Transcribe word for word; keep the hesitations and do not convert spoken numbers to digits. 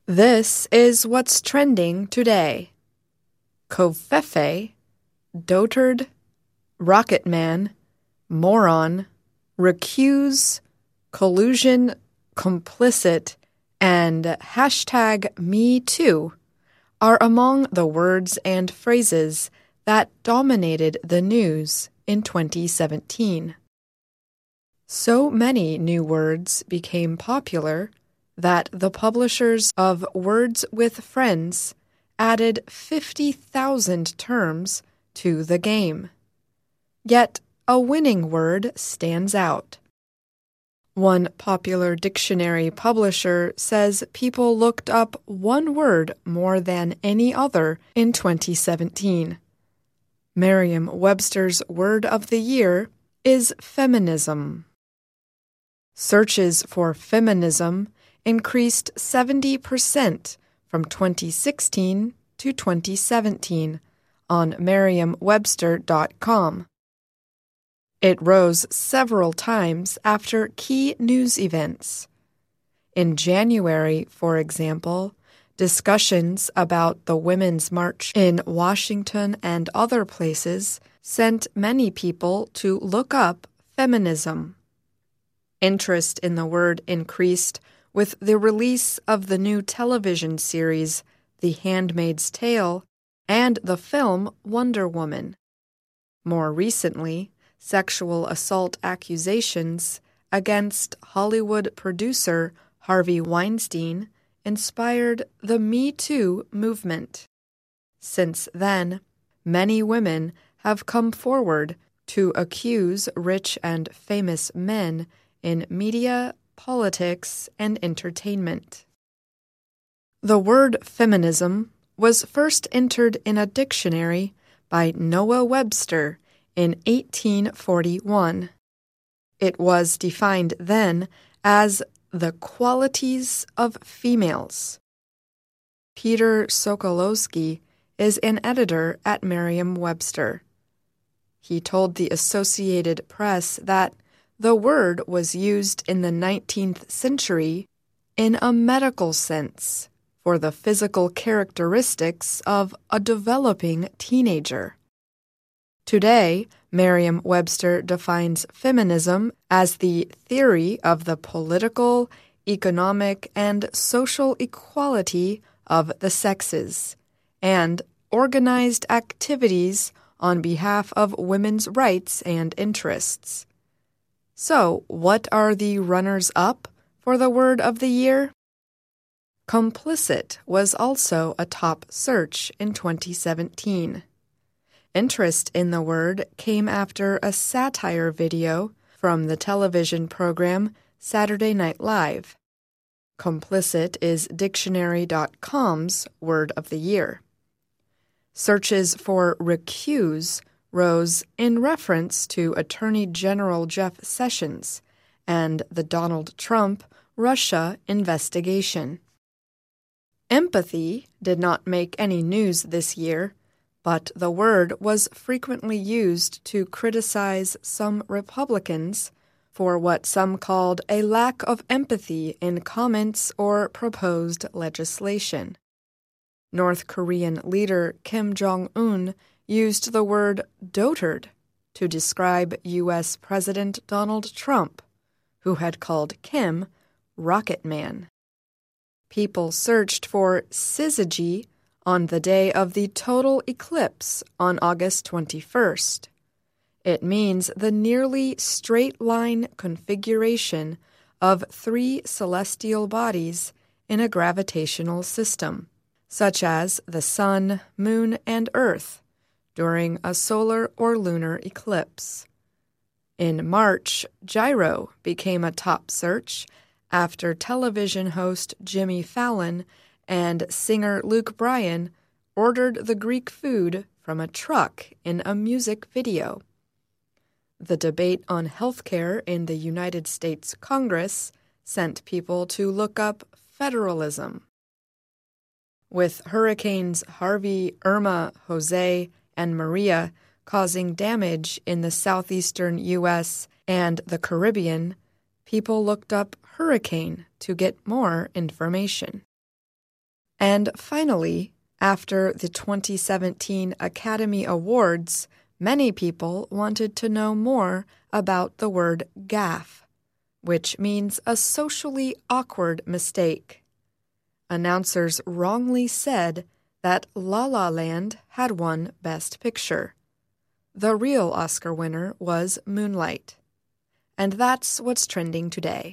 This is what's trending today. Covfefe, dotard, rocket man, moron, recuse, collusion, complicit, and hashtag me too are among the words and phrases that dominated the news in twenty seventeen. So many new words became popular that the publishers of Words with Friends added fifty thousand terms to the game. Yet a winning word stands out. One popular dictionary publisher says people looked up one word more than any other in twenty seventeen. Merriam-Webster's word of the year is feminism. Searches for feminism increased seventy percent from twenty sixteen to twenty seventeen on Merriam Webster dot com. It rose several times after key news events. In January, for example, discussions about the Women's March in Washington and other places sent many people to look up feminism. Interest in the word increased with the release of the new television series The Handmaid's Tale and the film Wonder Woman. More recently, sexual assault accusations against Hollywood producer Harvey Weinstein inspired the Me Too movement. Since then, many women have come forward to accuse rich and famous men in media, politics, and entertainment. The word feminism was first entered in a dictionary by Noah Webster in eighteen forty-one. It was defined then as the qualities of females. Peter Sokolowski is an editor at Merriam-Webster. He told the Associated Press that the word was used in the nineteenth century in a medical sense for the physical characteristics of a developing teenager. Today, Merriam-Webster defines feminism as the theory of the political, economic, and social equality of the sexes, and organized activities on behalf of women's rights and interests. So, what are the runners-up for the word of the year? Complicit was also a top search in twenty seventeen. Interest in the word came after a satire video from the television program Saturday Night Live. Complicit is Dictionary dot com's word of the year. Searches for recuse rose in reference to Attorney General Jeff Sessions and the Donald Trump Russia investigation. Empathy did not make any news this year, but the word was frequently used to criticize some Republicans for what some called a lack of empathy in comments or proposed legislation. North Korean leader Kim Jong-un used the word dotard to describe U S President Donald Trump, who had called Kim Rocket Man. People searched for syzygy on the day of the total eclipse on August twenty-first. It means the nearly straight-line configuration of three celestial bodies in a gravitational system, such as the Sun, Moon, and Earth, during a solar or lunar eclipse. In March, gyro became a top search after television host Jimmy Fallon and singer Luke Bryan ordered the Greek food from a truck in a music video. The debate on health care in the United States Congress sent people to look up federalism. With hurricanes Harvey, Irma, Jose, and Maria causing damage in the southeastern U S and the Caribbean, people looked up hurricane to get more information. And finally, after the twenty seventeen Academy Awards, many people wanted to know more about the word gaffe, which means a socially awkward mistake. Announcers wrongly said that La La Land had won Best Picture. The real Oscar winner was Moonlight. And that's what's trending today.